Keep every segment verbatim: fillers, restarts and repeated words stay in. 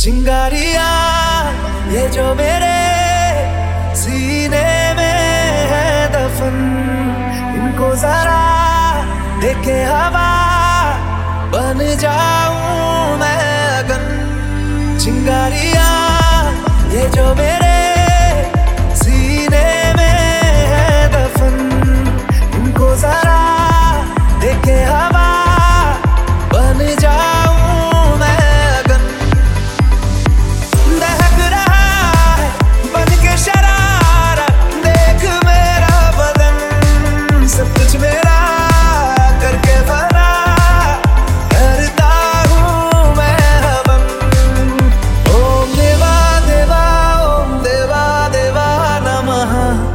चिंगारिया ये जो मेरे सीने में है दफन, इनको जरा देखे हवा बन जाऊं मैं अगन। चिंगारिया ये जो मेरे सीने में है दफन, इनको जरा देखे हवा बन जाऊं मैं अगन। दहक रहा है बन के शरारत, देख मेरा बदन सब कुछ मेरा करके भरा, करता हूँ मैं हवन। ओम देवा देवा ओम देवा देवा नमः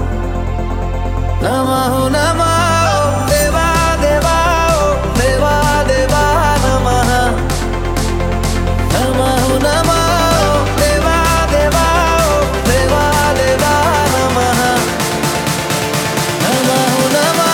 नमः नमः। ओम देवा देवा ओम देवा देवा नमः नमः नमः। ओम देवा देवा ओम देवा देवा नमः नमः नमः।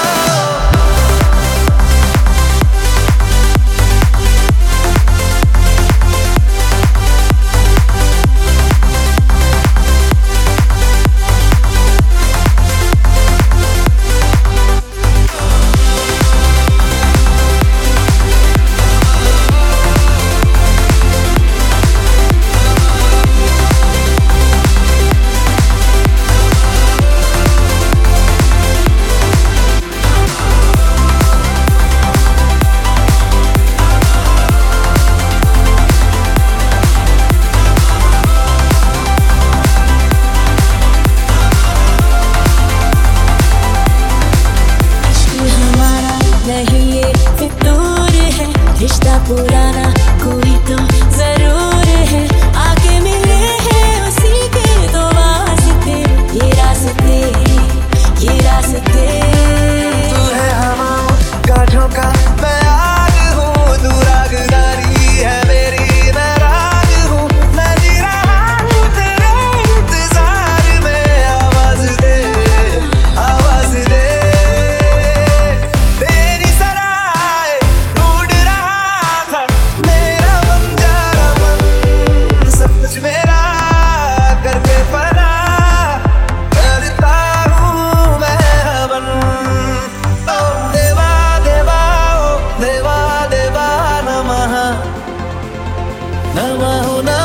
रिश्ता पुराना कोई तो जरूर है, आके मिले हैं उसी के दो वास्ते, ये रास्ते ये रास्ते। तू है हवाओं का झोंका, मैं आग हूँ, तू रागदारी है मेरी, मैं राग हूँ। मैं जी रहा हूँ तेरे इंतजार में, आवाज दे आवाज दे। तेरी सराय ढूंढ रहा था मेरा बंजारा मन, सब कुछ मेरा करके पड़ा, करता हूँ मैं हवन। ओम देवा देवा ओम देवा देवा नमः नमः नमः।